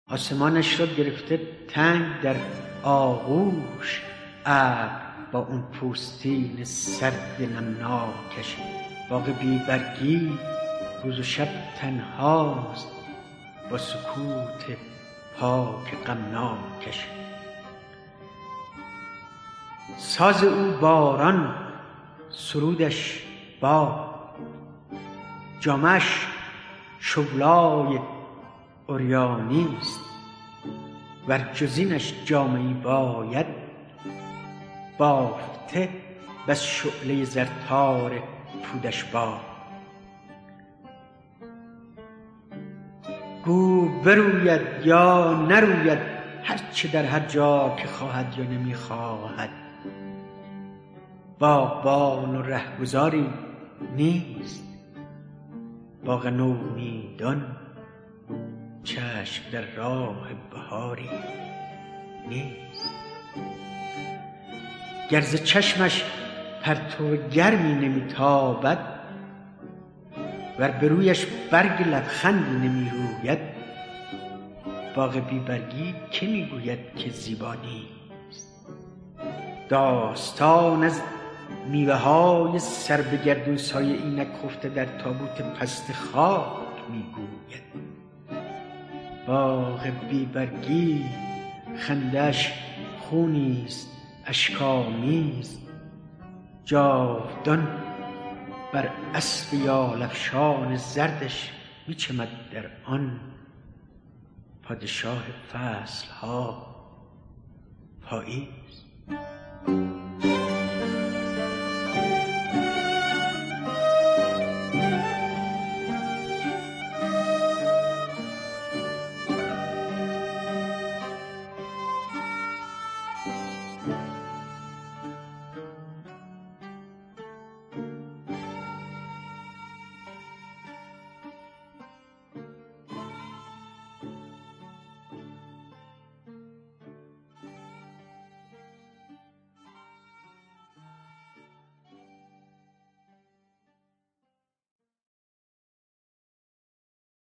آسمانش را گرفته تنگ در آغوش، ابر با اون پوستین سرد نمناکش. باغ بی برگی روز و شب تنهاست، با سکوت پاک غمناکش. ساز او باران، سرودش باد، جامه‌اش شغلای عریانیست. ور جز اینش جامه‌ای باید، بافته بس شعله زرتار پودش باد. گو بروید یا نروید، هرچه در هر جا که خواهد یا نمیخواهد. باغبان و رهگذاری نیست، باغ نومیدان چشم در راه بهاری نیست. گر ز چشمش پرتو گرمی نمیتابد، ور به رویش برگ لبخندی نمیروید، باغ بی برگی که میگوید که زیبا نیست؟ داستان از میوه های سر به گردون سایه اینک خفته در تابوت پست خاک میگوید. باغ بی برگی خنده‌اش خونیست اشک‌آمیز، جاودان بر اسب یال افشان زردش میچمد در آن پادشاه فصلها پاییز.